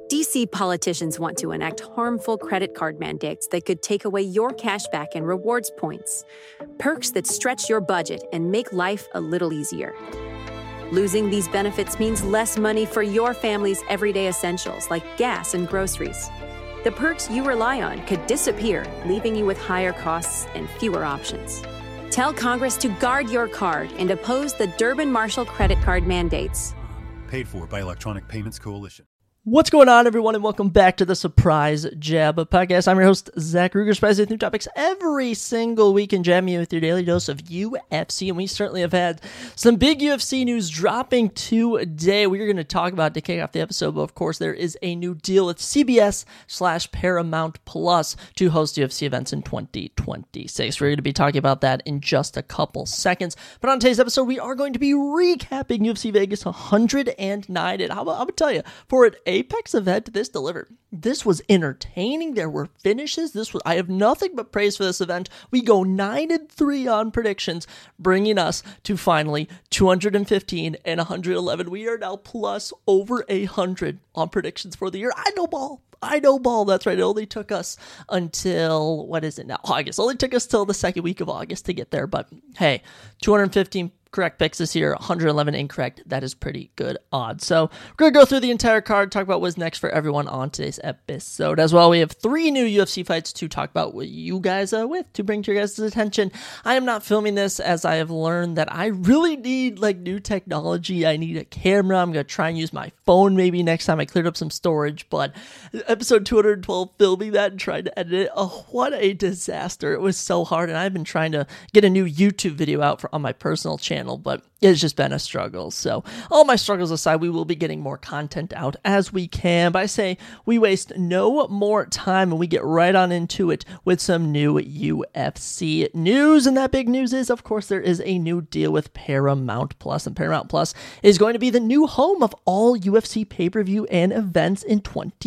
DC politicians want to enact harmful credit card mandates that could take away your cash back and rewards points. Perks that stretch your budget and make life a little easier. Losing these benefits means less money for your family's everyday essentials like gas and groceries. The perks you rely on could disappear, leaving you with higher costs and fewer options. Tell Congress to guard your card and oppose the Durbin-Marshall credit card mandates. Paid for by Electronic Payments Coalition. What's going on, everyone, and welcome back to the Surprise Jab podcast. I'm your host, Zach Ruger, surprising with new topics every single week and jamming you with your daily dose of UFC, and we certainly have had some big UFC news dropping today. We're going to talk about to kick off the episode, but of course, there is a new deal with CBS/Paramount Plus to host UFC events in 2026. We're going to be talking about that in just a couple seconds, but on today's episode, we are going to be recapping UFC Vegas 109, and I'm going to tell you, for an Apex event, this delivered. This was entertaining. There were finishes. I have nothing but praise for this event. We go 9-3 on predictions, bringing us to finally 215 and 111. We are now plus over 100 on predictions for the year. I know ball. That's right. It only took us until, what is it now? August. It only took us till the second week of August to get there. But hey, 215 correct picks this year, 111 incorrect. That is pretty good odds. So we're going to go through the entire card, talk about what's next for everyone on today's episode. As well, we have 3 new UFC fights to talk about with you guys to bring to your guys' attention. I am not filming this as I have learned that I really need new technology. I need a camera. I'm going to try and use my phone maybe next time. I cleared up some storage, but episode 212, filming that and trying to edit it, oh, what a disaster. It was so hard, and I've been trying to get a new YouTube video out on my personal channel, but it's just been a struggle. So all my struggles aside, we will be getting more content out as we can. But I say we waste no more time and we get right on into it with some new UFC news. And that big news is, of course, there is a new deal with Paramount Plus, and Paramount Plus is going to be the new home of all UFC pay-per-view and events in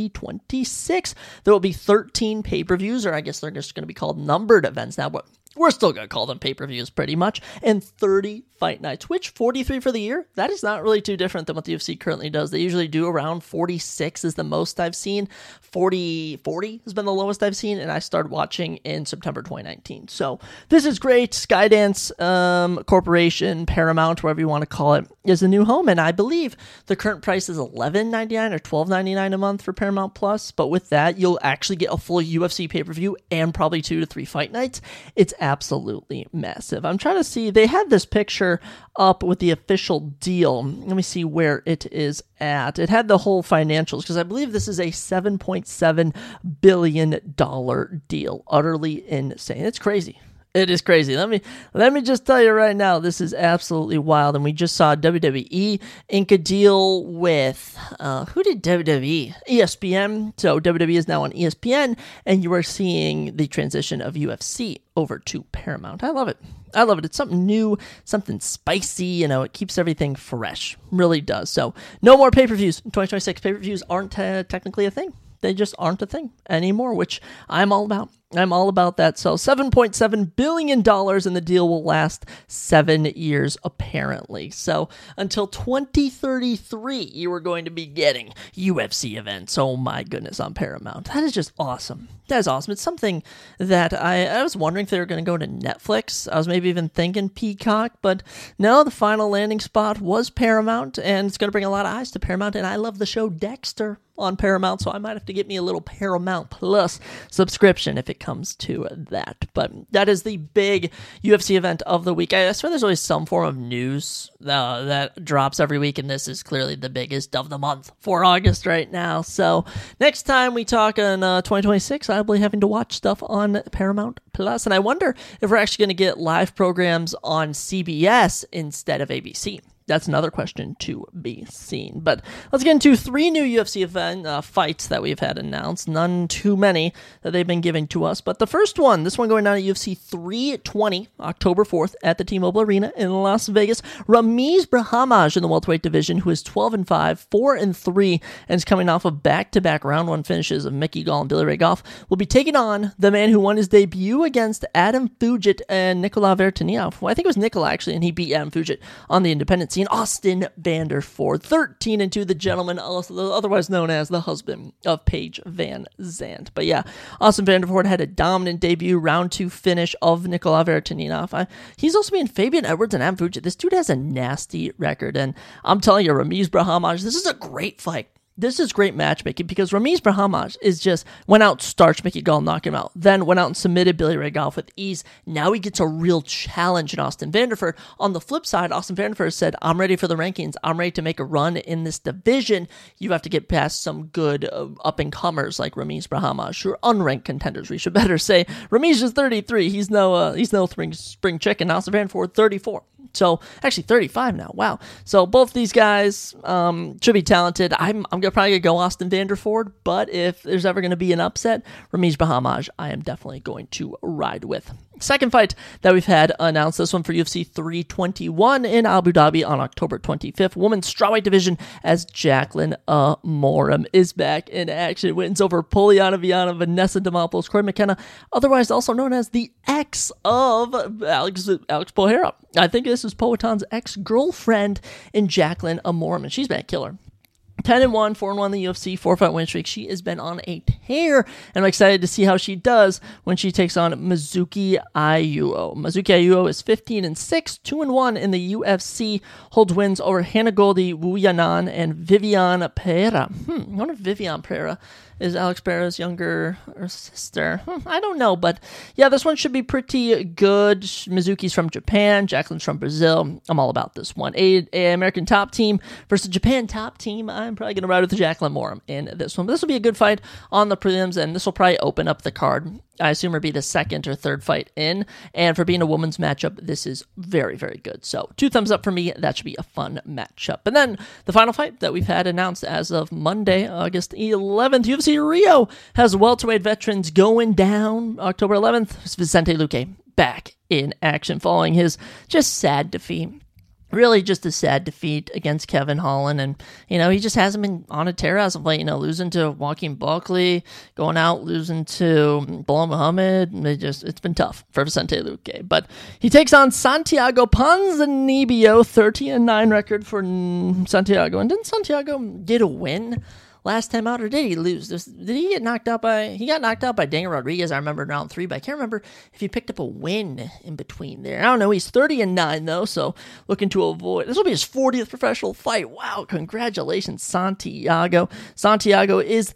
2026. There will be 13 pay-per-views, or I guess they're just going to be called numbered events now, but we're still going to call them pay-per-views pretty much, and 30 fight nights, which 43 for the year, that is not really too different than what the UFC currently does. They usually do around 46 is the most I've seen. 40 has been the lowest I've seen, and I started watching in September 2019. So this is great. Skydance Corporation, Paramount, whatever you want to call it, is a new home, and I believe the current price is $11.99 or $12.99 a month for Paramount Plus, but with that, you'll actually get a full UFC pay-per-view and probably 2 to 3 fight nights. It's absolutely massive. I'm trying to see, they had this picture up with the official deal. Let me see where it is at. It had the whole financials, because I believe this is a $7.7 billion deal. Utterly insane. It's crazy. It is crazy. Let me just tell you right now, this is absolutely wild. And we just saw WWE ink a deal with, who did WWE? ESPN. So WWE is now on ESPN, and you are seeing the transition of UFC over to Paramount. I love it. It's something new, something spicy. It keeps everything fresh. Really does. So no more pay-per-views in 2026. Pay-per-views aren't technically a thing. They just aren't a thing anymore, which I'm all about. I'm all about that. So $7.7 billion, and the deal will last 7 years, apparently. So until 2033, you are going to be getting UFC events. Oh my goodness, on Paramount. That is just awesome. That is awesome. It's something that I was wondering if they were going to go to Netflix. I was maybe even thinking Peacock, but no, the final landing spot was Paramount, and it's going to bring a lot of eyes to Paramount, and I love the show Dexter on Paramount, so I might have to get me a little Paramount Plus subscription if it comes to that. But that is the big UFC event of the week. I swear there's always some form of news that drops every week, and this is clearly the biggest of the month for August right now. So next time we talk in 2026, I'll be having to watch stuff on Paramount Plus, and I wonder if we're actually going to get live programs on CBS instead of ABC. That's another question to be seen. But let's get into 3 new UFC event fights that we've had announced. None too many that they've been giving to us. But the first one, this one going down at UFC 320, October 4th at the T-Mobile Arena in Las Vegas. Ramiz Brahimaj in the welterweight division, who is 12-5, 4-3, and is coming off of back-to-back round 1 finishes of Mickey Gall and Billy Ray Goff, will be taking on the man who won his debut against Adam Fugitt and Nicolas Vertanian. Well, I think it was Nicolas, actually, and he beat Adam Fugitt on the independent that scene. Austin Vanderford, 13-2, the gentleman, otherwise known as the husband of Paige Van Zandt. But yeah, Austin Vanderford had a dominant debut, round 2 finish of Nikolai Veretinov. He's also being Fabian Edwards and Adam Fucci. This dude has a nasty record, and I'm telling you, Ramiz Brahimaj, this is a great fight. This is great matchmaking because Ramiz Brahimaj went out, starched Mickey Gall, knocked him out, then went out and submitted Billy Ray Goff with ease. Now he gets a real challenge in Austin Vanderford. On the flip side, Austin Vanderford said, I'm ready for the rankings. I'm ready to make a run in this division. You have to get past some good up-and-comers like Ramiz Brahimaj, or unranked contenders, we should better say. Ramiz is 33. He's no spring chicken. Austin Vanderford, 34. So, actually 35 now. Wow. So, both these guys should be talented. I'm probably going to go Austin Vanderford, but if there's ever going to be an upset, Ramiz Brahimaj, I am definitely going to ride with. Second fight that we've had announced, this one for UFC 321 in Abu Dhabi on October 25th. Women's strawweight division as Jacqueline Amorim is back in action. Wins over Poliana Viana, Vanessa Demopoulos, Corey McKenna, otherwise also known as the ex of Alex Pereira. I think this is Poatan's ex-girlfriend in Jacqueline Amorim, and she's been a killer. 10-1, 4-1 in the UFC, 4-fight win streak. She has been on a tear, and I'm excited to see how she does when she takes on Mizuki Ayuo. Mizuki Ayuo is 15-6, 2-1 in the UFC, holds wins over Hannah Goldie, Wu Yanan, and Viviane Pereira. I wonder if Viviane Pereira is Alex Pereira's younger sister. I don't know, but yeah, this one should be pretty good. Mizuki's from Japan, Jacqueline's from Brazil. I'm all about this one. A American top team versus Japan top team. I'm probably going to ride with Jacqueline Amorim in this one. But this will be a good fight on the prelims, and this will probably open up the card. I assume it'll be the second or third fight in, and for being a women's matchup, this is very, very good. So 2 thumbs up for me. That should be a fun matchup. And then the final fight that we've had announced as of Monday, August 11th, UFC Rio has welterweight veterans going down. October 11th, Vicente Luque back in action following his just sad defeat. Really just a sad defeat against Kevin Holland, and, he just hasn't been on a tear as of late, losing to Joaquin Buckley, going out, losing to Belal Muhammad. It's been tough for Vicente Luque, but he takes on Santiago Ponzinibbio, 30-9 record for Santiago, and didn't Santiago get a win last time out, or did he lose? Did he get knocked out by... He got knocked out by Daniel Rodriguez, I remember, in round 3, but I can't remember if he picked up a win in between there. I don't know. He's 30-9, though, so looking to avoid... This will be his 40th professional fight. Wow, congratulations, Santiago. Santiago is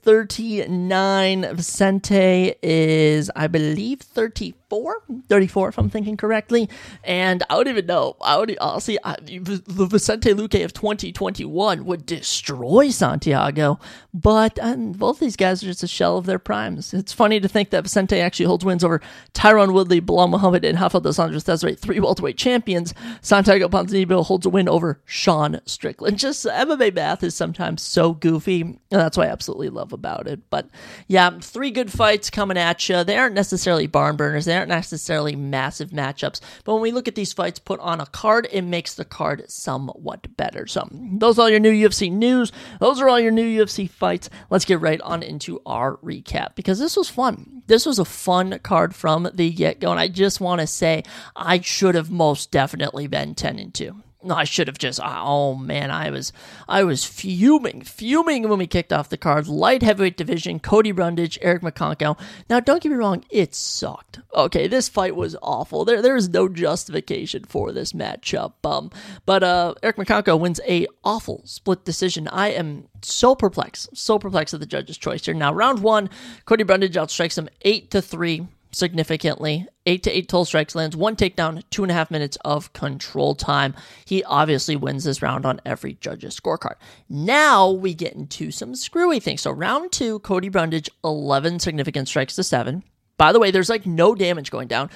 39. Vicente is, I believe, 34, if I'm thinking correctly. And I don't even know. Honestly, the Vicente Luque of 2021 would destroy Santiago. But both these guys are just a shell of their primes. It's funny to think that Vicente actually holds wins over Tyron Woodley, Belal Muhammad, and Rafael dos Anjos Desiree, 3 welterweight champions. Santiago Ponzinibbio holds a win over Sean Strickland. Just MMA math is sometimes so goofy, and that's what I absolutely love about it. But yeah, 3 good fights coming at you. They aren't necessarily barn burners. They aren't necessarily massive matchups. But when we look at these fights put on a card, it makes the card somewhat better. So those are all your new UFC news. Those are all your new UFC fights. Let's get right on into our recap, because this was fun. This was a fun card from the get-go, and I just want to say I should have most definitely been 10-2. I should have just, oh man, I was fuming when we kicked off the card. Light heavyweight division, Cody Brundage, Eric McConkow. Now, don't get me wrong, it sucked. Okay, this fight was awful. There is no justification for this matchup. But Eric McConkow wins a awful split decision. I am so perplexed at the judge's choice here. Now, round 1, Cody Brundage outstrikes him 8-3. Significantly, 8-8 total strikes, lands 1 takedown, 2.5 minutes of control time. He obviously wins this round on every judge's scorecard. Now we get into some screwy things. So round 2, Cody Brundage, 11 significant strikes to 7. By the way, there's no damage going down.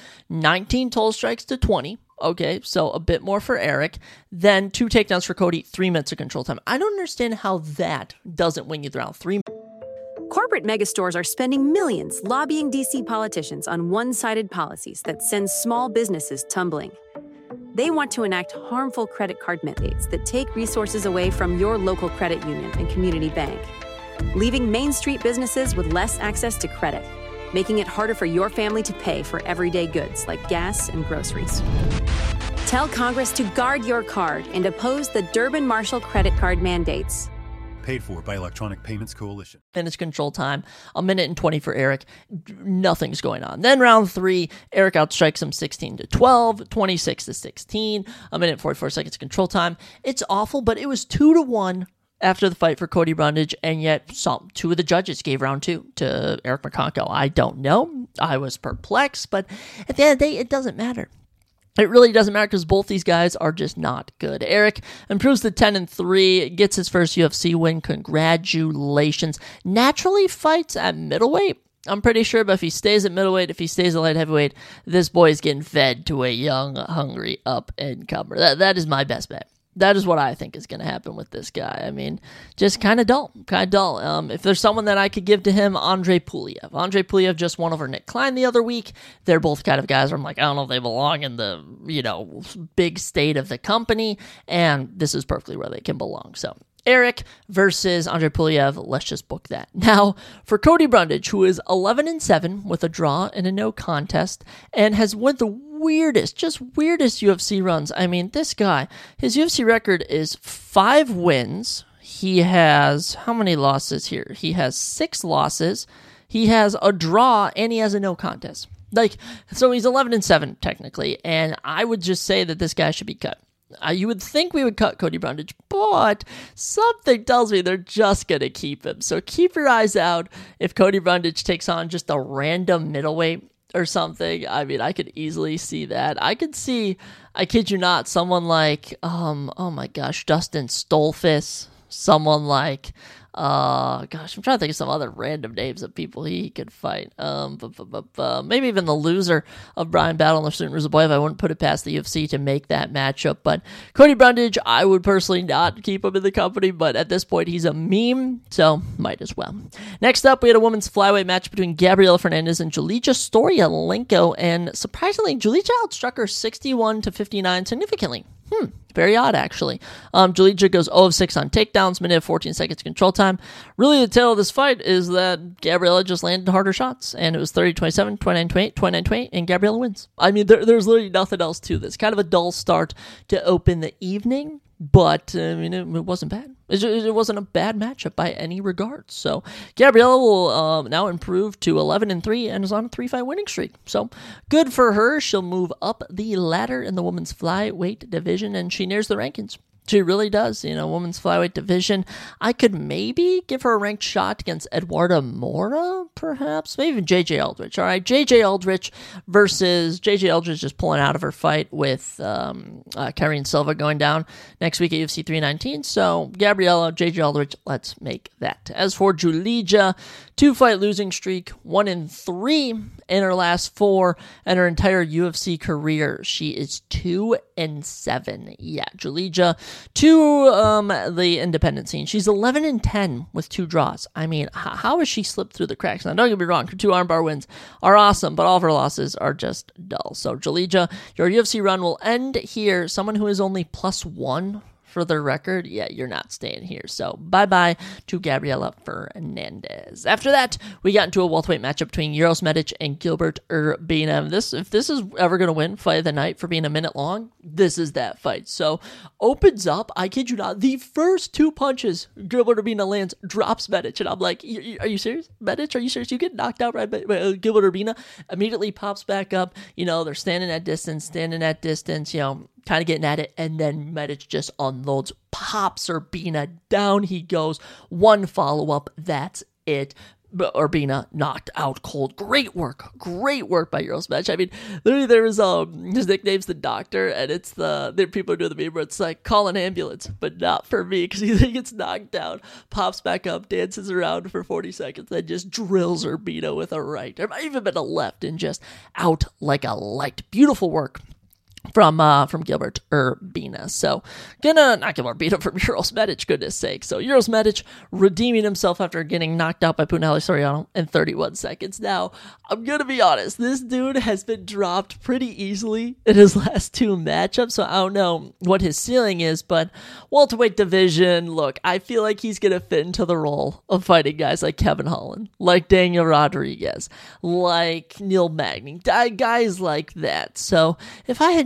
19 total strikes to 20. Okay, so a bit more for Eric. Then 2 takedowns for Cody, 3 minutes of control time. I don't understand how that doesn't win you the round. 3 Corporate megastores are spending millions lobbying D.C. politicians on one-sided policies that send small businesses tumbling. They want to enact harmful credit card mandates that take resources away from your local credit union and community bank, leaving Main Street businesses with less access to credit, making it harder for your family to pay for everyday goods like gas and groceries. Tell Congress to guard your card and oppose the Durbin-Marshall credit card mandates. Paid for by Electronic Payments Coalition. Finish control time, 1:20 for Eric. Nothing's going on. Then round 3, Eric outstrikes him 16-12, 26-16, 1:44 seconds control time. It's awful, but it was 2-1 after the fight for Cody Brundage, and yet two of the judges gave round 2 to Eric McConko. I don't know. I was perplexed, but at the end of the day, it doesn't matter. It really doesn't matter because both these guys are just not good. Eric improves to 10-3, gets his first UFC win. Congratulations. Naturally fights at middleweight, I'm pretty sure, but if he stays at middleweight, if he stays at light heavyweight, this boy is getting fed to a young, hungry up-and-comer. That is my best bet. That is what I think is going to happen with this guy. I mean, just kind of dull. If there's someone that I could give to him, Andre Puliev. Andre Puliev just won over Nick Klein the other week. They're both kind of guys where I'm like, I don't know if they belong in the, big state of the company, and this is perfectly where they can belong. So Eric versus Andre Puliev, let's just book that. Now, for Cody Brundage, who is 11-7 with a draw and a no contest, and has won the weirdest UFC runs. I mean, this guy, his UFC record is 5 wins. He has, how many losses here? He has 6 losses. He has a draw, and he has a no contest. So he's 11-7 technically, and I would just say that this guy should be cut. You would think we would cut Cody Brundage, but something tells me they're just going to keep him. So keep your eyes out if Cody Brundage takes on just a random middleweight or something. I mean, I could easily see that. I could see, I kid you not, someone like, oh my gosh, Dustin Stolfus, someone like, I'm trying to think of some other random names of people he could fight. Maybe even the loser of Brian Battle and Lersutin Ruzaboyev. I wouldn't put it past the UFC to make that matchup. But Cody Brundage, I would personally not keep him in the company, but at this point, he's a meme, so might as well. Next up, we had a women's flyweight match between Gabriela Fernandez and Julija Storyalenko, and surprisingly, Julija outstruck her 61-59 significantly. Very odd, actually. Julija goes 0-6 on takedowns, minute 14 seconds control time. Really, the tale of this fight is that Gabriela just landed harder shots, and it was 30-27, 29-28, 29-28, and Gabriela wins. I mean, there's literally nothing else to this. Kind of a dull start to open the evening, but I mean, it wasn't bad. It wasn't a bad matchup by any regard. So Gabriela will now improve to 11-3 and is on a 3-fight winning streak. So good for her. She'll move up the ladder in the women's flyweight division, and she nears the rankings. She really does. Women's flyweight division. I could maybe give her a ranked shot against Eduarda Mora, perhaps. Maybe even JJ Aldrich. All right, JJ Aldrich versus JJ Aldrich just pulling out of her fight with Karine Silva going down next week at UFC 319. So Gabriela, JJ Aldrich, let's make that. As for Julija, 2-fight losing streak, 1-3 in her last 4, and her entire UFC career, she is 2-7. Yeah, Julija to the independent scene. She's 11-10 with 2 draws. I mean, how has she slipped through the cracks? Now, don't get me wrong, her 2 armbar wins are awesome, but all of her losses are just dull. So, Julija, your UFC run will end here. Someone who is only +1 for their record, yeah, you're not staying here. So bye-bye to Gabriela Fernandez. After that, we got into a welterweight matchup between Uros Medic and Gilbert Urbina. If this is ever going to win fight of the night for being a minute long, this is that fight. So opens up, I kid you not, the first 2 punches Gilbert Urbina lands, drops Medic, and I'm like, are you serious? Medic, are you serious? You get knocked out right by Gilbert Urbina, immediately pops back up, they're standing at distance, kind of getting at it, and then Medic just unloads, pops Urbina, down he goes, 1 follow-up, that's it. But Urbina knocked out cold. Great work by Uros Medic. I mean, literally there was his nickname's the Doctor, and it's the people do the meme where it's like, call an ambulance, but not for me, because he gets knocked down, pops back up, dances around for 40 seconds, then just drills Urbina with a right, or might even been a left, and just out like a light. Beautiful work from Gilbert Urbina. So, not Gilbert Urbina, from Uros Medic, goodness sake. So, Uros Medic redeeming himself after getting knocked out by Punahele Soriano in 31 seconds. Now, I'm gonna be honest, this dude has been dropped pretty easily in his last 2 matchups, so I don't know what his ceiling is, but welterweight division, look, I feel like he's gonna fit into the role of fighting guys like Kevin Holland, like Daniel Rodriguez, like Neil Magny, guys like that. So, if I had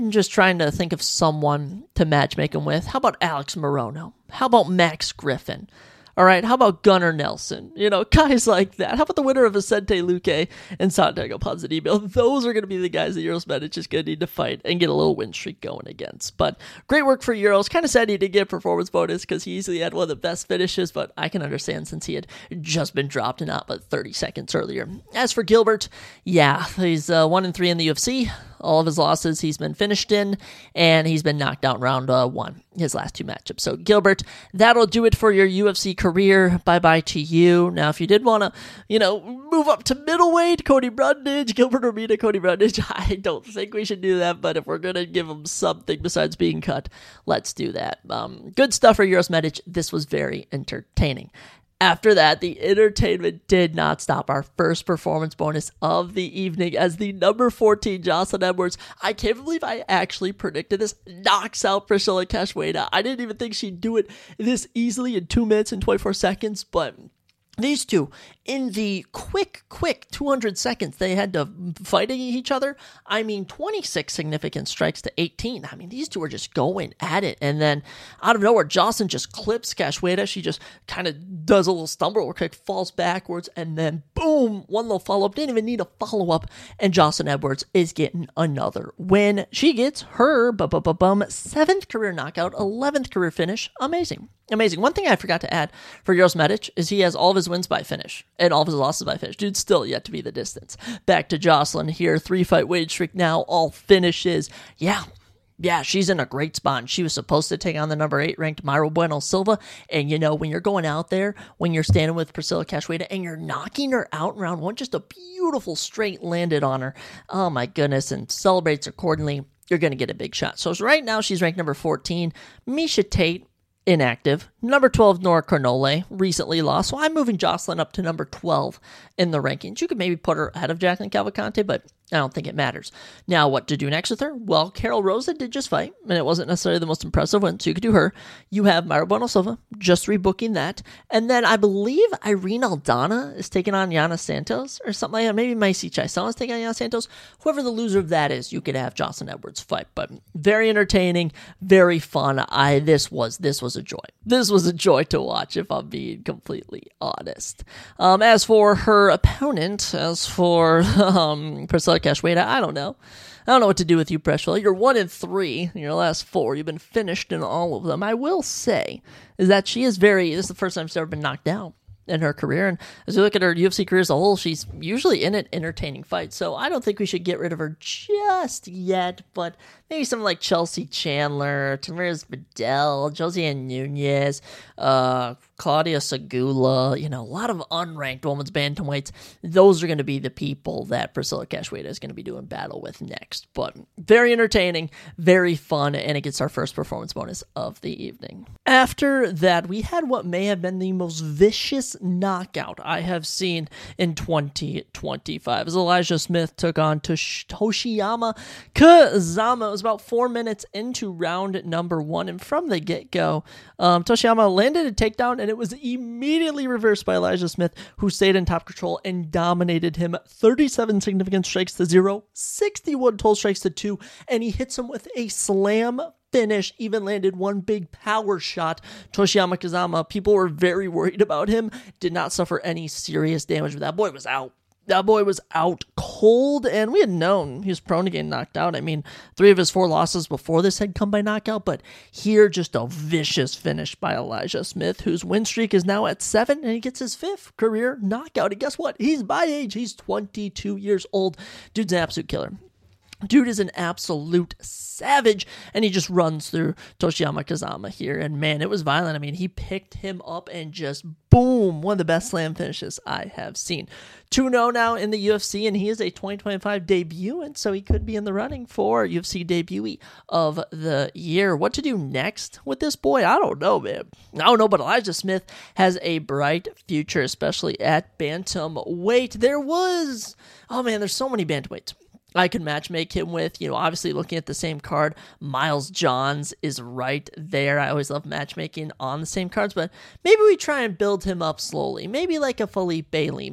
I'm just trying to think of someone to matchmake him with. How about Alex Morono? How about Max Griffin? All right, how about Gunnar Nelson? Guys like that. How about the winner of Vicente Luque and Santiago Ponzinibbio? Those are going to be the guys that Euros Medic is going to need to fight and get a little win streak going against. But great work for Euros. Kind of sad he didn't get a performance bonus because he easily had one of the best finishes, but I can understand since he had just been dropped and out but 30 seconds earlier. As for Gilbert, yeah, he's 1-3 in the UFC. All of his losses he's been finished in, and he's been knocked out in round 1, his last 2 matchups. So Gilbert, that'll do it for your UFC career. Bye-bye to you. Now, if you did want to, move up to middleweight, Cody Brundage, Gilbert Urbina, Cody Brundage, I don't think we should do that, but if we're going to give him something besides being cut, let's do that. Good stuff for Euros Medic. This was very entertaining. After that, the entertainment did not stop. Our first performance bonus of the evening as the number 14 Jocelyn Edwards, I can't believe I actually predicted this, knocks out Priscilla Cachoeira. I didn't even think she'd do it this easily in 2 minutes and 24 seconds, but these two, in the quick 200 seconds they had to fighting each other, 26 significant strikes to 18. These two were just going at it. And then out of nowhere, Jocelyn just clips Cachoeira. She just kind of does a little stumble or kick, falls backwards, and then boom, one little follow-up. Didn't even need a follow-up. And Jocelyn Edwards is getting another win. She gets her 7th career knockout, 11th career finish. Amazing. One thing I forgot to add for Euros Medic is he has all of his wins by finish and all of his losses by finish. Dude's still yet to be the distance. Back to Jocelyn here, 3-fight win streak now, all finishes. Yeah, she's in a great spot. She was supposed to take on the number 8 ranked Mayra Bueno Silva. And when you're going out there, when you're standing with Priscilla Cachoeira and you're knocking her out in round 1, just a beautiful straight landed on her. Oh my goodness, and celebrates accordingly. You're going to get a big shot. So right now she's ranked number 14. Miesha Tate, inactive. Number 12, Nora Carnole, recently lost. So I'm moving Jocelyn up to number 12 in the rankings. You could maybe put her ahead of Jacqueline Cavalcante, but I don't think it matters. Now, what to do next with her? Well, Carol Rosa did just fight, and it wasn't necessarily the most impressive win, so you could do her. You have Mayra Bueno Silva, just rebooking that. And then I believe Irene Aldana is taking on Yana Santos, or something like that. Maybe Macy Chiasson is taking on Yana Santos. Whoever the loser of that is, you could have Jocelyn Edwards fight. But very entertaining, very fun. This was a joy. This was a joy to watch, if I'm being completely honest. As for her opponent, Priscilla Cachoeira, I don't know what to do with you, Priscilla. You're 1-3 in your last 4. You've been finished in all of them. I will say is that this is the first time she's ever been knocked out in her career. And as we look at her UFC career as a whole, she's usually in an entertaining fight. So I don't think we should get rid of her just yet, but maybe someone like Chelsea Chandler, Tamiris Vidal, Josiane Nunez, Claudia Segula, a lot of unranked women's bantamweights. Those are going to be the people that Priscilla Cachoeira is going to be doing battle with next. But very entertaining, very fun, and it gets our first performance bonus of the evening. After that, we had what may have been the most vicious knockout I have seen in 2025 as Elijah Smith took on Toshiyama Kazama. It was about 4 minutes into round number 1, and from the get-go, Toshiyama landed a takedown, and it was immediately reversed by Elijah Smith, who stayed in top control and dominated him. 37 significant strikes to 0, 61 total strikes to 2, and he hits him with a slam finish, even landed one big power shot. Toshiyama Kazama, people were very worried about him, did not suffer any serious damage, but that boy was out. That boy was out cold, and we had known he was prone to getting knocked out. 3 of his 4 losses before this had come by knockout, but here just a vicious finish by Elijah Smith, whose win streak is now at 7, and he gets his 5th career knockout. And guess what? He's my age. He's 22 years old. Dude's an absolute killer. Dude is an absolute savage, and he just runs through Toshiyama Kazama here, and man, it was violent. He picked him up and just boom, one of the best slam finishes I have seen. 2-0 now in the UFC, and he is a 2025 debut, and so he could be in the running for UFC debutee of the year. What to do next with this boy? I don't know, man. I don't know, but Elijah Smith has a bright future, especially at bantamweight. There's so many bantamweights I could matchmake him with. Obviously looking at the same card, Miles Johns is right there. I always love matchmaking on the same cards, but maybe we try and build him up slowly. Maybe like a Felipe Lima.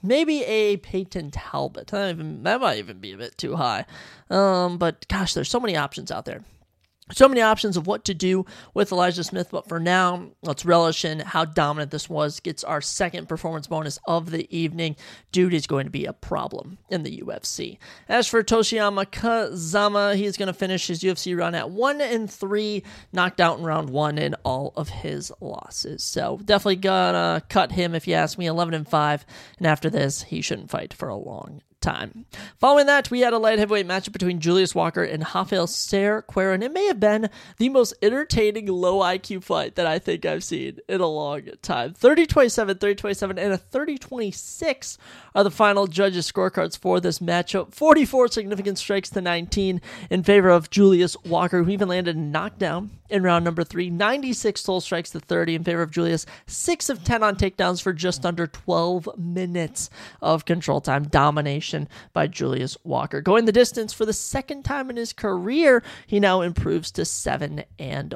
maybe a Peyton Talbot. That might even be a bit too high. But gosh, there's so many options out there. So many options of what to do with Elijah Smith, but for now, let's relish in how dominant this was. Gets our second performance bonus of the evening. Dude is going to be a problem in the UFC. As for Toshiyama Kazama, he's going to finish his UFC run at 1-3, knocked out in round 1 in all of his losses. So definitely gonna cut him if you ask me, 11-5, and after this, he shouldn't fight for a long time. Following that, we had a light heavyweight matchup between Julius Walker and Rafael Serqueira, and it may have been the most entertaining low IQ fight that I think I've seen in a long time. 30-27, 30-27, and a 30-26 are the final judges' scorecards for this matchup. 44 significant strikes to 19 in favor of Julius Walker, who even landed a knockdown in round number 3. 96 total strikes to 30 in favor of Julius. 6 of 10 on takedowns for just under 12 minutes of control time. Domination by Julius Walker. Going the distance for the second time in his career, he now improves to 7-1.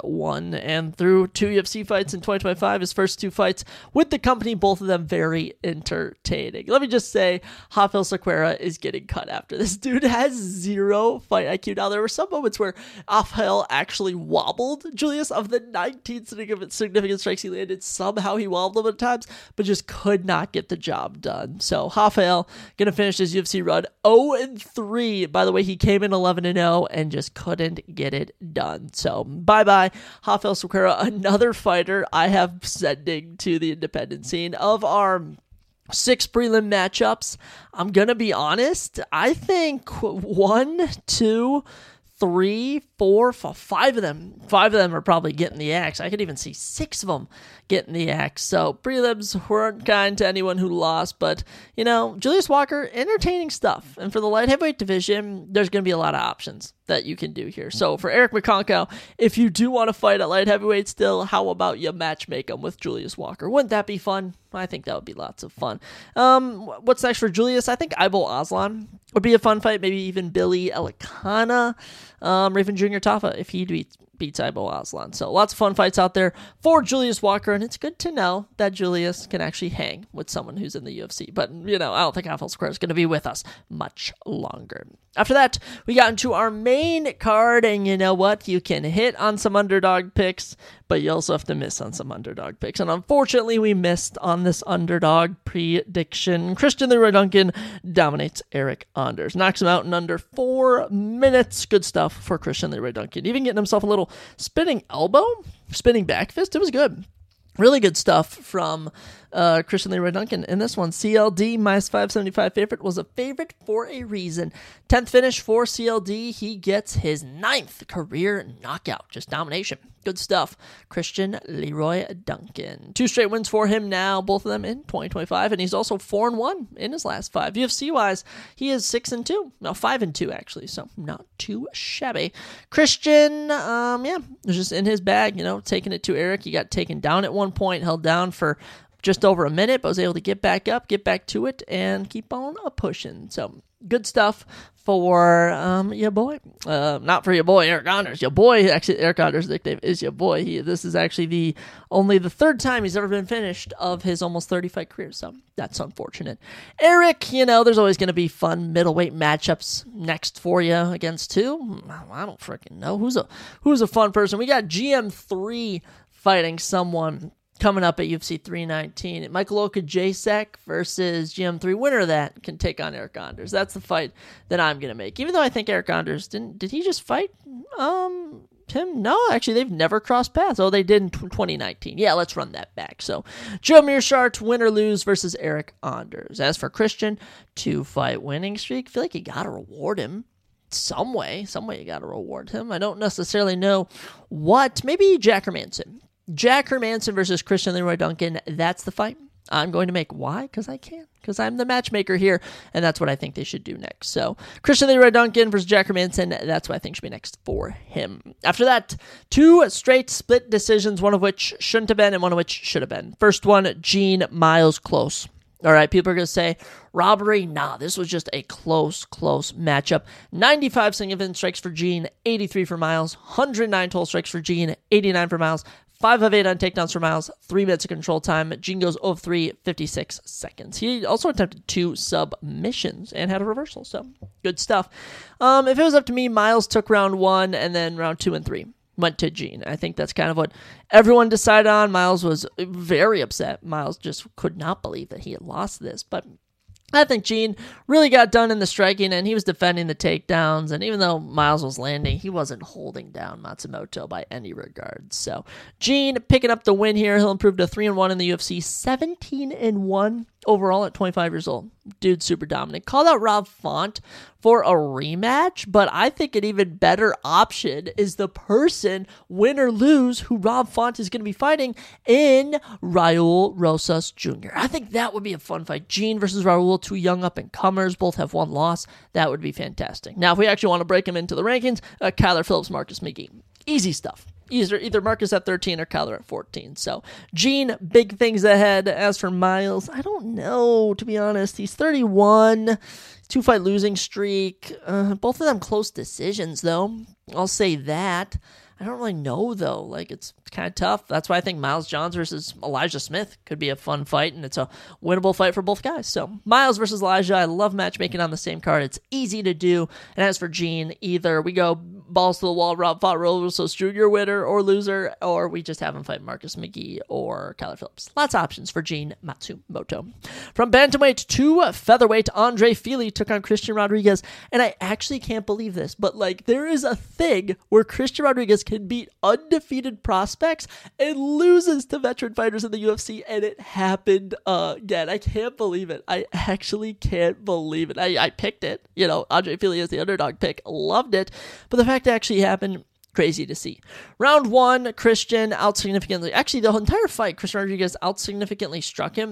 And through 2 UFC fights in 2025, his first 2 fights with the company, both of them very entertaining. Let me just say, Rafael Serqueira is getting cut after this. Dude has 0 fight IQ. Now, there were some moments where Rafael actually wobbled Julius. Of the 19 significant strikes he landed, somehow he wobbled them at times, but just could not get the job done. So Rafael gonna finish his UFC run 0-3. By the way, he came in 11-0 and just couldn't get it done. So bye-bye, Rafael Serqueira, another fighter I have sending to the independent scene. Of our 6 prelim matchups, I'm gonna be honest, I think 1, 2, 3, 4, 5 of them are probably getting the axe. I could even see 6 of them getting the axe. So prelims weren't kind to anyone who lost, but Julius Walker, entertaining stuff. And for the light heavyweight division, there's going to be a lot of options that you can do here. So for Eric McConkow, if you do want to fight at light heavyweight still, how about you matchmake him with Julius Walker? Wouldn't that be fun? I think that would be lots of fun. What's next for Julius? I think Ibo Aslan would be a fun fight. Maybe even Billy Elikana, or even Junior Tafa if he beats Ibo Aslan. So lots of fun fights out there for Julius Walker, and it's good to know that Julius can actually hang with someone who's in the UFC. But, I don't think Rafael Serqueira is going to be with us much longer. After that, we got into our main card, and you know what? You can hit on some underdog picks, but you also have to miss on some underdog picks. And unfortunately, we missed on this underdog prediction. Christian Leroy Duncan dominates Eric Anders. Knocks him out in under 4 minutes. Good stuff for Christian Leroy Duncan. Even getting himself a little spinning elbow, spinning back fist. It was good. Really good stuff from Christian Leroy Duncan in this one. CLD, minus 575 favorite, was a favorite for a reason. 10th finish for CLD. He gets his 9th career knockout. Just domination. Good stuff. Christian Leroy Duncan. 2 straight wins for him now, both of them in 2025, and he's also 4-1 in his last 5. UFC-wise, he is 6-2. No, 5-2 actually, so not too shabby. Christian, was just in his bag, taking it to Eric. He got taken down at one point, held down for just over a minute, but was able to get back up, get back to it, and keep on pushing. So good stuff for your boy. Not for your boy, Eric Anders. Your boy, actually, Eric Anders' nickname is your boy. This is actually only the 3rd time he's ever been finished of his almost 30-fight career, so that's unfortunate. Eric, there's always going to be fun middleweight matchups next for you against who? I don't freaking know. Who's a fun person? We got GM3 fighting someone coming up at UFC 319. Michael Okajacek versus GM3. Winner of that can take on Eric Anders. That's the fight that I'm going to make. Even though I think Eric Anders did he just fight him? No, actually, they've never crossed paths. Oh, they did in 2019. Yeah, let's run that back. So, Joe Mearshart, win or lose versus Eric Anders. As for Christian, 2-fight winning streak. I feel like you got to reward him some way you got to reward him. I don't necessarily know what. Maybe Jack Hermanson. Jack Hermanson versus Christian Leroy Duncan. That's the fight I'm going to make. Why? Because I can. Because I'm the matchmaker here, and that's what I think they should do next. So, Christian Leroy Duncan versus Jack Hermanson. That's what I think should be next for him. After that, 2 straight split decisions, one of which shouldn't have been and one of which should have been. First one, Gene Miles close. All right, people are going to say, robbery? Nah, this was just a close matchup. 95 significant strikes for Gene, 83 for Miles, 109 total strikes for Gene, 89 for Miles, 5 of 8 on takedowns for Miles, 3 minutes of control time. Jean goes 0 of 3, 56 seconds. He also attempted 2 submissions and had a reversal, so good stuff. If it was up to me, Miles took round 1, and then round 2 and 3 went to Jean. I think that's kind of what everyone decided on. Miles was very upset. Miles just could not believe that he had lost this, but I think Jean really got done in the striking, and he was defending the takedowns, and even though Miles was landing, he wasn't holding down Matsumoto by any regard. So Jean picking up the win here. He'll improve to 3-1 in the UFC, 17-1 overall at 25 years old. Dude's super dominant. Called out Rob Font for a rematch, but I think an even better option is the person, win or lose, who Rob Font is going to be fighting in Raul Rosas Jr. I think that would be a fun fight. Jean versus Raul, 2 young up-and-comers, both have 1 loss. That would be fantastic. Now, if we actually want to break him into the rankings, Kyler Phillips, Marcus McGee. Easy stuff. Either Marcus at 13 or Kyler at 14. So, Jean, big things ahead. As for Miles, I don't know, to be honest. He's 31, 2-fight losing streak. Both of them close decisions, though. I'll say that. I don't really know, though. Like, it's kind of tough. That's why I think Miles Johns versus Elijah Smith could be a fun fight, and it's a winnable fight for both guys. So, Miles versus Elijah, I love matchmaking on the same card. It's easy to do. And as for Jean, either we go balls to the wall, Rob fought Rosas Jr. winner or loser, or we just have him fight Marcus McGee or Kyler Phillips. Lots of options for Jean Matsumoto. From bantamweight to featherweight, Andre Fili took on Christian Rodriguez, and I actually can't believe this, but like there is a thing where Christian Rodriguez can beat undefeated prospects and loses to veteran fighters in the UFC, and it happened again. I can't believe it. I actually can't believe it. I picked it. You know, Andre Fili is the underdog pick. Loved it. But the fact it actually happened, crazy to see. Round 1, Christian out-significantly. Actually, the entire fight, Christian Rodriguez out-significantly struck him,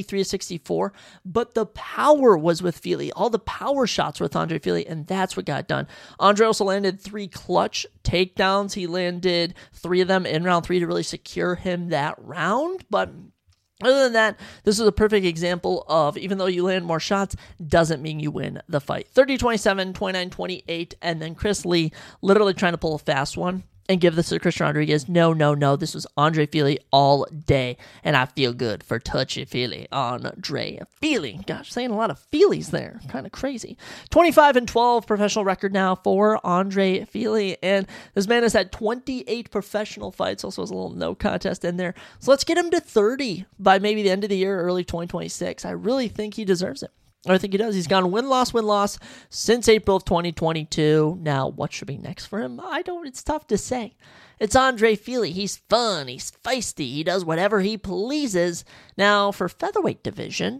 83-64. But the power was with Fili. All the power shots were with Andre Fili, and that's what got done. Andre also landed 3 clutch takedowns. He landed 3 of them in round 3 to really secure him that round. But other than that, this is a perfect example of even though you land more shots, doesn't mean you win the fight. 30-27, 29-28, and then Chris Lee literally trying to pull a fast one and give this to Christian Rodriguez. No. This was Andre Fili all day, and I feel good for touchy-feely Andre Fili. Gosh, saying a lot of feelies there. Kind of crazy. 25-12 professional record now for Andre Fili, and this man has had 28 professional fights. Also has a little no contest in there. So let's get him to 30 by maybe the end of the year, early 2026. I really think he deserves it. I think he does. He's gone win-loss since April of 2022. Now, what should be next for him? It's tough to say. It's Andre Fili. He's fun. He's feisty. He does whatever he pleases. Now, for featherweight division,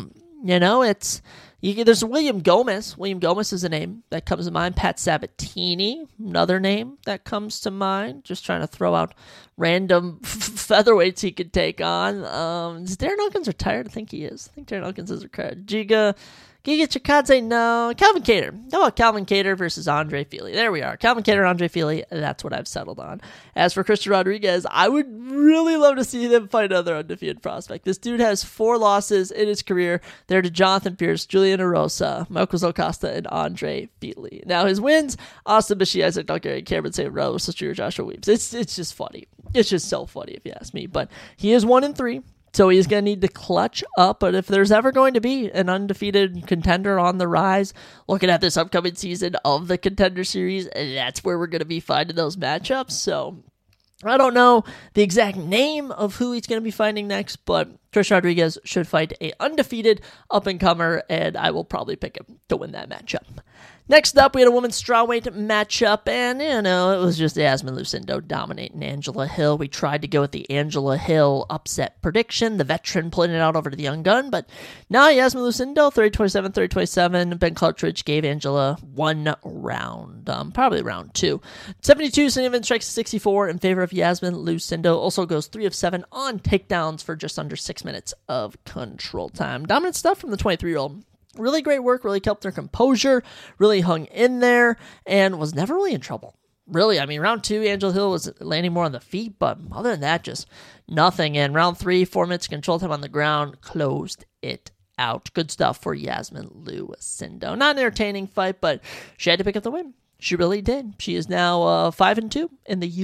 there's William Gomez. William Gomez is a name that comes to mind. Pat Sabatini, another name that comes to mind. Just trying to throw out random featherweights he could take on. Is Darren Elkins retired? I think he is. I think Darren Elkins is retired. Giga Chikadze, no. Calvin Kattar. How about Calvin Kattar versus Andre Fili? There we are. Calvin Kattar, Andre Fili. That's what I've settled on. As for Christian Rodriguez, I would really love to see them fight another undefeated prospect. This dude has 4 losses in his career. They're to Jonathan Pierce, Julian Erosa, Marcos Acosta, and Andre Fili. Now, his wins, Austin Bishi, Isaac Duncan, Cameron St. Rose, Joshua Weems. It's just funny. It's just so funny if you ask me. But he is 1-3. So he's going to need to clutch up, but if there's ever going to be an undefeated contender on the rise, looking at this upcoming season of the Contender Series, that's where we're going to be finding those matchups. So I don't know the exact name of who he's going to be fighting next, but Christian Rodriguez should fight a undefeated up-and-comer, and I will probably pick him to win that matchup. Next up, we had a women's strawweight matchup, and, it was just Yasmin Lucindo dominating Angela Hill. We tried to go with the Angela Hill upset prediction, the veteran pulling it out over to the young gun, but now Yasmin Lucindo, 30-27, 30-27. Ben Cartridge gave Angela 1 round, probably round 2. 72, Sullivan strikes 64 in favor of Yasmin Lucindo. Also goes 3 of 7 on takedowns for just under 6 minutes of control time. Dominant stuff from the 23-year-old. Really great work, really kept their composure, really hung in there, and was never really in trouble. Really, round 2, Angela Hill was landing more on the feet, but other than that, just nothing. And round 3, 4 minutes control time on the ground, closed it out. Good stuff for Yasmin Lucindo. Not an entertaining fight, but she had to pick up the win. She really did. She is now 5-2 in the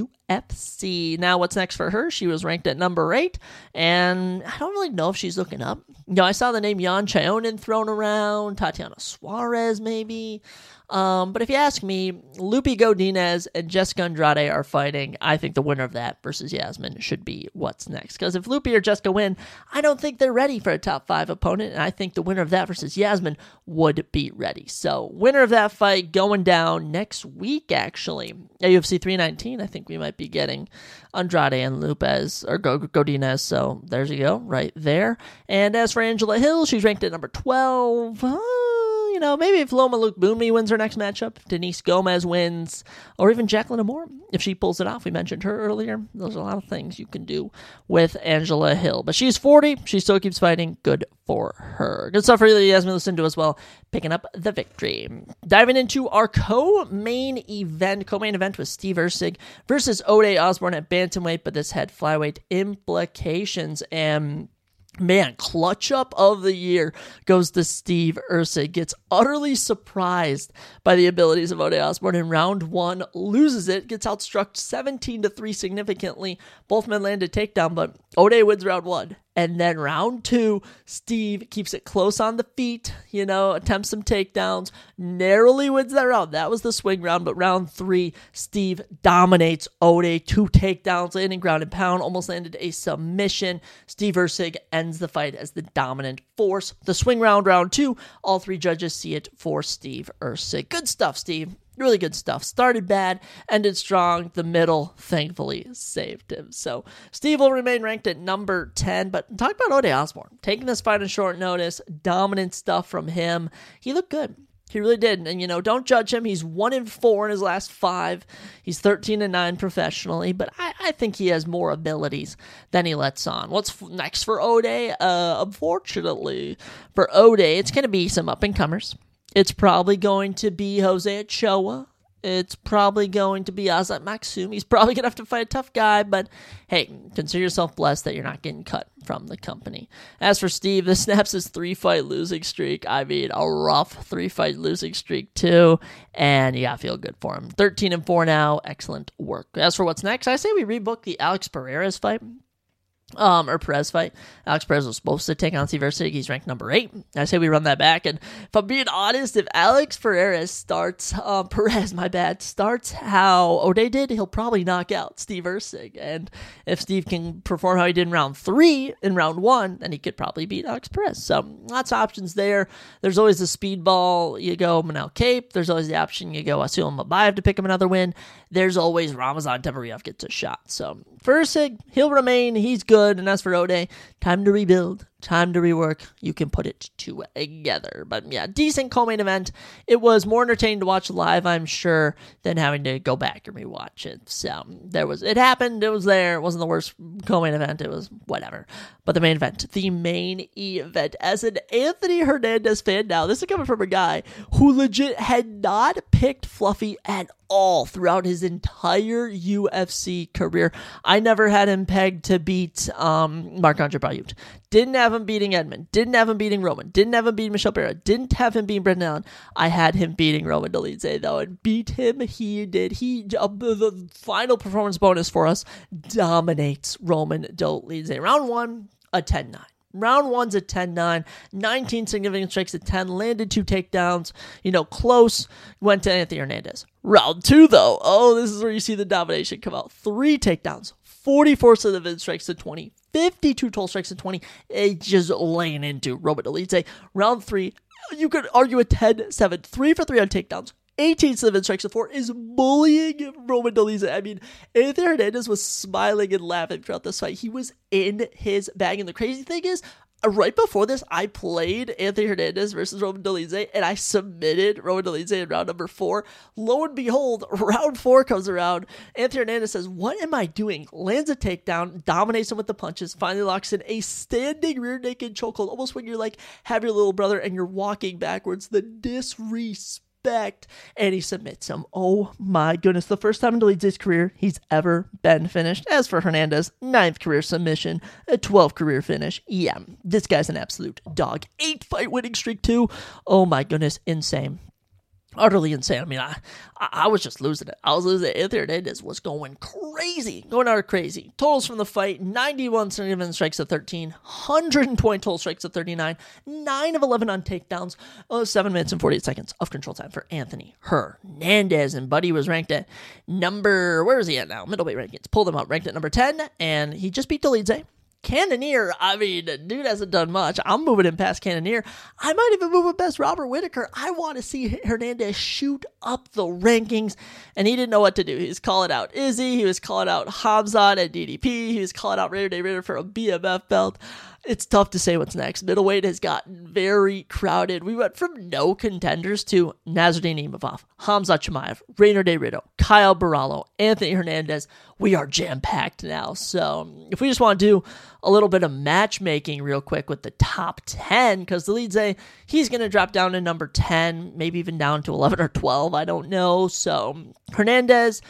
UFC. Now, what's next for her? She was ranked at number 8, and I don't really know if she's looking up. I saw the name Yan Chaonin thrown around, Tatiana Suarez maybe. But if you ask me, Lupi Godinez and Jessica Andrade are fighting. I think the winner of that versus Yasmin should be what's next. Because if Lupi or Jessica win, I don't think they're ready for a top 5 opponent. And I think the winner of that versus Yasmin would be ready. So winner of that fight going down next week, actually. At UFC 319, I think we might be getting Andrade and Lopez or Godinez. So there you go, right there. And as for Angela Hill, she's ranked at number 12. Maybe if Loma Luke Boonmi wins her next matchup, Denise Gomez wins, or even Jacqueline Amore, if she pulls it off. We mentioned her earlier. There's a lot of things you can do with Angela Hill. But she's 40. She still keeps fighting. Good for her. Good stuff for you, Yasmin Lucinda as well, picking up the victory. Diving into our co-main event was Steve Erceg versus Ode Osborne at bantamweight, but this had flyweight implications. And man, clutch up of the year goes to Steve Erceg. Gets utterly surprised by the abilities of Ode Osborne in round 1, loses it, gets outstruck 17-3 significantly. Both men landed takedown, but Ode wins round 1. And then round 2, Steve keeps it close on the feet, attempts some takedowns, narrowly wins that round. That was the swing round, but round 3, Steve dominates Ode, 2 takedowns, landing ground and pound, almost landed a submission. Steve Erceg ends the fight as the dominant force. The swing round, round 2, all 3 judges see it for Steve Erceg. Good stuff, Steve. Really good stuff. Started bad, ended strong. The middle, thankfully, saved him. So Steve will remain ranked at number 10. But talk about Ode Osborne. Taking this fight on short notice. Dominant stuff from him. He looked good. He really did. And, don't judge him. He's 1-4 in his last 5. He's 13-9 professionally. But I think he has more abilities than he lets on. What's next for Ode? Unfortunately, for Ode, it's going to be some up-and-comers. It's probably going to be Jose Ochoa. It's probably going to be Azat Maksum. He's probably going to have to fight a tough guy, but hey, consider yourself blessed that you're not getting cut from the company. As for Steve, this snaps his 3-fight losing streak. I mean, a rough 3-fight losing streak too, and yeah, I feel good for him. 13-4 now. Excellent work. As for what's next, I say we rebook the Alex Perez fight. Perez fight. Alex Perez was supposed to take on Steve Erceg. He's ranked number 8. I say we run that back. And if I'm being honest, if Alex Perez starts how Ode did, he'll probably knock out Steve Erceg. And if Steve can perform how he did in round 3, in round 1, then he could probably beat Alex Perez. So lots of options there. There's always the speedball. You go Manel Cape. There's always the option. You go Asil Mabayev to pick him another win. There's always Ramazan Tavariev gets a shot. So for Erceg, he'll remain. He's good. And as for Ode, time to rebuild, time to rework. You can put it together. But yeah, decent co-main event. It was more entertaining to watch live, I'm sure, than having to go back and rewatch it. So it happened. It was there. It wasn't the worst co-main event. It was whatever. But the main event, as an Anthony Hernandez fan now, this is coming from a guy who legit had not picked Fluffy at all throughout his entire UFC career. I never had him pegged to beat Marc-Andre Barriault. Didn't have him beating Edmund. Didn't have him beating Roman. Didn't have him beating Michel Pereira. Didn't have him beating Brendan Allen. I had him beating Roman Dolidze, though, and beat him. He did. The final performance bonus for us dominates Roman Dolidze. Round 1, a 10-9. Round 1's a 10-9, 19 significant strikes at 10, landed 2 takedowns, close, went to Anthony Hernandez. Round 2, though, this is where you see the domination come out. 3 takedowns, 44 significant strikes to 20, 52 total strikes to 20, just laying into Roman Dolidze. Round 3, you could argue a 10-7, 3 for 3 on takedowns. 18-7 strikes to 4 is bullying Roman Dolidze. I mean, Anthony Hernandez was smiling and laughing throughout this fight. He was in his bag. And the crazy thing is, right before this, I played Anthony Hernandez versus Roman Dolidze, and I submitted Roman Dolidze in round number 4. Lo and behold, round 4 comes around. Anthony Hernandez says, "What am I doing?" Lands a takedown, dominates him with the punches, finally locks in a standing rear naked chokehold, almost when you're like, have your little brother and you're walking backwards. The disrespect. And he submits him. Oh my goodness. The first time in Dolidze's career he's ever been finished. As for Hernandez, 9th career submission, a 12th career finish. Yeah, this guy's an absolute dog. 8-fight winning streak too. Oh my goodness, insane. Utterly insane. I mean, I was just losing it. I was losing it. Anthony Hernandez was going crazy. Going out crazy. Totals from the fight, 91 significant strikes at 13, 120 total strikes at 39, 9 of 11 on takedowns, 7 minutes and 48 seconds of control time for Anthony Hernandez. And Buddy was ranked at where is he at now? Middleweight rankings. Pulled him up, ranked at number 10, and he just beat Dolidze. Cannonier, I mean, dude hasn't done much. I'm moving him past Cannonier. I might even move him past Robert Whitaker. I want to see Hernandez shoot up the rankings, and he didn't know what to do. He was calling out Izzy. He was calling out Hamzat at DDP. He was calling out Raider Day Ritter for a BMF belt. It's tough to say what's next. Middleweight has gotten very crowded. We went from no contenders to Nasruddin Imavov, Hamzat Chimaev, Raider Day Ritter, Kyle Barallo, Anthony Hernandez. We are jam-packed now. So if we just want to do a little bit of matchmaking real quick with the top 10, because Dolidze, he's going to drop down to number 10, maybe even down to 11 or 12. I don't know. So Hernandez,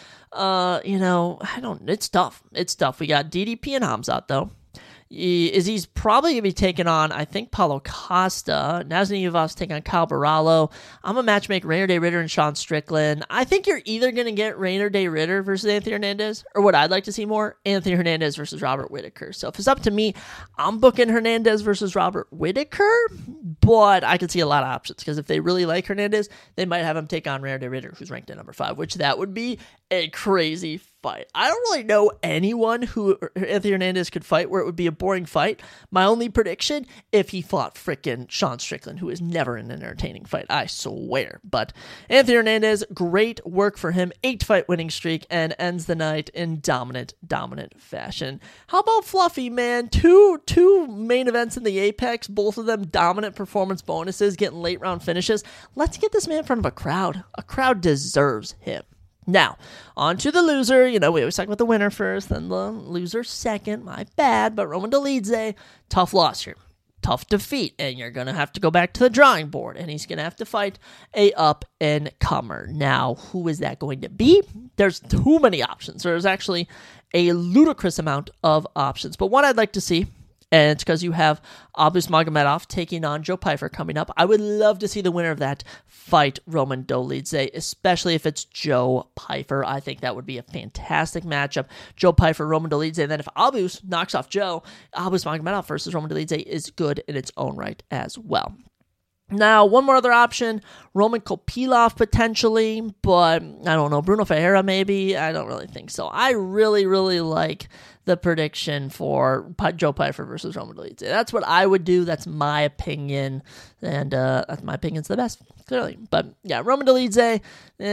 it's tough. It's tough. We got DDP and Hamzat, though. He's probably going to be taking on, I think, Paulo Costa. Nasruddin Imavov's taking on Kyle Barallo. I'm going to matchmake Raider Day Ritter and Sean Strickland. I think you're either going to get Raider Day Ritter versus Anthony Hernandez, or what I'd like to see more, Anthony Hernandez versus Robert Whitaker. So if it's up to me, I'm booking Hernandez versus Robert Whitaker, but I could see a lot of options, because if they really like Hernandez, they might have him take on Raider Day Ritter, who's ranked at number 5, which that would be a crazy fight. I don't really know anyone who Anthony Hernandez could fight where it would be a boring fight. My only prediction, if he fought frickin' Sean Strickland, who is never an entertaining fight, I swear. But Anthony Hernandez, great work for him. 8-fight winning streak, and ends the night in dominant fashion. How about Fluffy, man? Two main events in the Apex, both of them dominant performance bonuses, getting late round finishes. Let's get this man in front of a crowd. A crowd deserves him. Now, on to the loser. We always talk about the winner first, then the loser second. My bad, but Roman Dolidze, tough loss here. Tough defeat, and you're going to have to go back to the drawing board, and he's going to have to fight a up-and-comer. Now, who is that going to be? There's too many options. There's actually a ludicrous amount of options, but one I'd like to see, and it's because you have Abus Magomedov taking on Joe Pyfer coming up. I would love to see the winner of that fight Roman Dolidze, especially if it's Joe Pyfer. I think that would be a fantastic matchup. Joe Pyfer, Roman Dolidze, and then if Abus knocks off Joe, Abus Magomedov versus Roman Dolidze is good in its own right as well. Now, one more other option, Roman Kopilov potentially, but I don't know, Bruno Ferreira maybe? I don't really think so. I really, really like the prediction for Joe Pyfer versus Roman Dolidze. That's what I would do. That's my opinion, and my opinion's the best, clearly. But yeah, Roman Dolidze,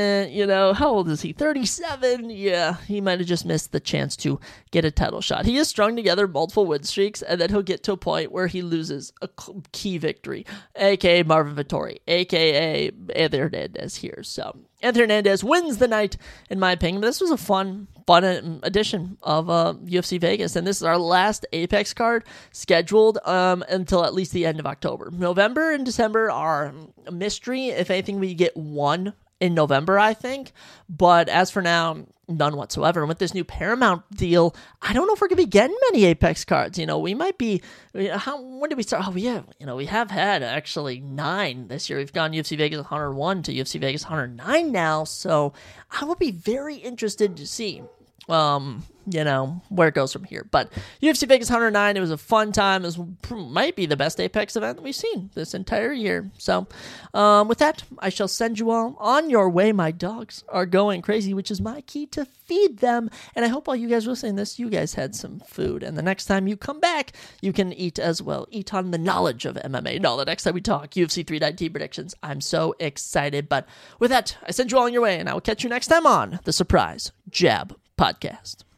how old is he? 37? Yeah, he might have just missed the chance to get a title shot. He has strung together multiple win streaks, and then he'll get to a point where he loses a key victory, aka Marvin Vettori, aka Anthony Hernandez here. So Anthony Hernandez wins the night, in my opinion. But this was a fun edition of UFC Vegas, and this is our last Apex card scheduled until at least the end of October. November and December are a mystery. If anything, we get one in November, I think. But as for now, none whatsoever. And with this new Paramount deal, I don't know if we're going to be getting many Apex cards. We might be, when did we start? Oh, yeah, we have had actually 9 this year. We've gone UFC Vegas 101 to UFC Vegas 109 now. So I will be very interested to see where it goes from here. But UFC Vegas 109, it was a fun time. It might be the best Apex event that we've seen this entire year. So with that, I shall send you all on your way. My dogs are going crazy, which is my key to feed them. And I hope while you guys were listening to this, you guys had some food. And the next time you come back, you can eat as well. Eat on the knowledge of MMA. No, the next time we talk UFC 319 predictions. I'm so excited. But with that, I send you all on your way, and I will catch you next time on the Surprise Jab Podcast.